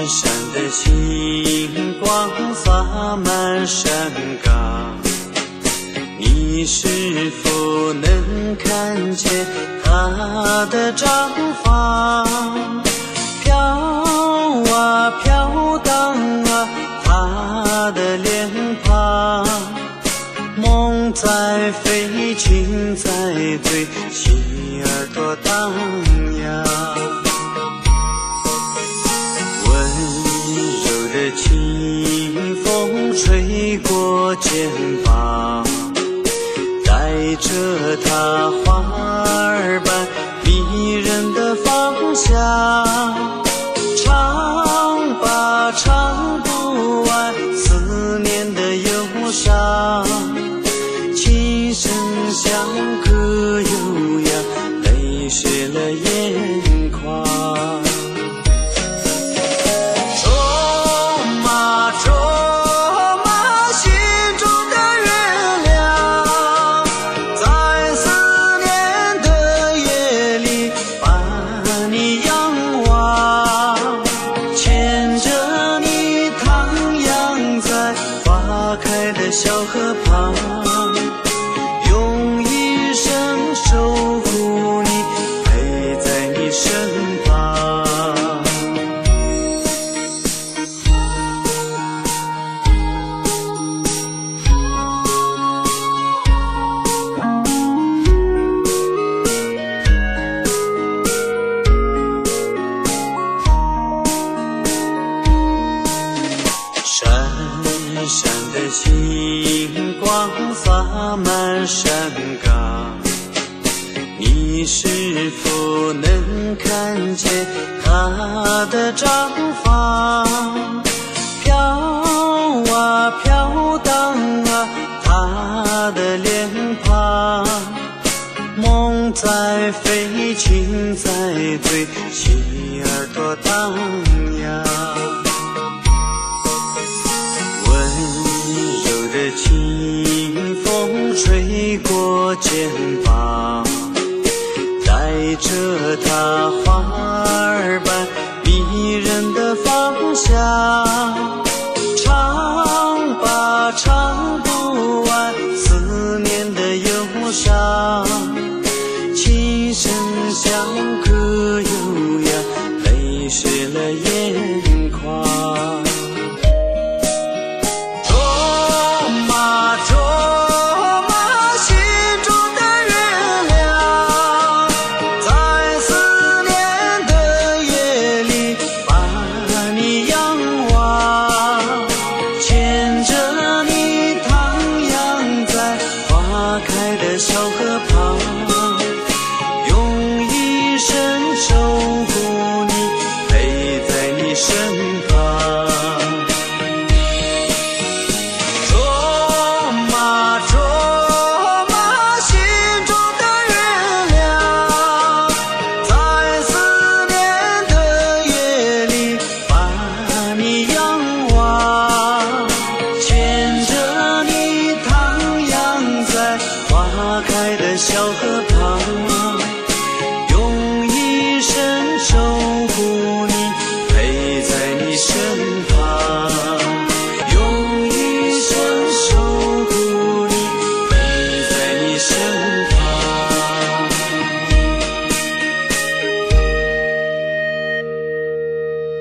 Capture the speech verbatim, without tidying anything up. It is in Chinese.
闪的星光洒满山岗，你是否能看见她的毡房？飘啊飘荡啊，她的脸庞，梦在飞，情在醉，心儿多荡漾。温柔的清风吹过肩膀，带着她花儿般迷人的芳香。唱吧唱不完思念的忧伤，琴声响歌悠扬，泪湿了眼眶。冲啊冲啊，心中的月亮，在思念的夜里把你仰望，牵着你徜徉在花开的小河旁，用一生守护你，陪在你身旁。闪闪的星光洒满山岗，你是否能看见她的毡房？飘啊飘荡啊，她的脸庞，梦在飞，情在醉，心儿多荡漾。清风吹过肩膀，带着她花儿般迷人的芳香。唱吧唱不完思念的忧伤，琴声响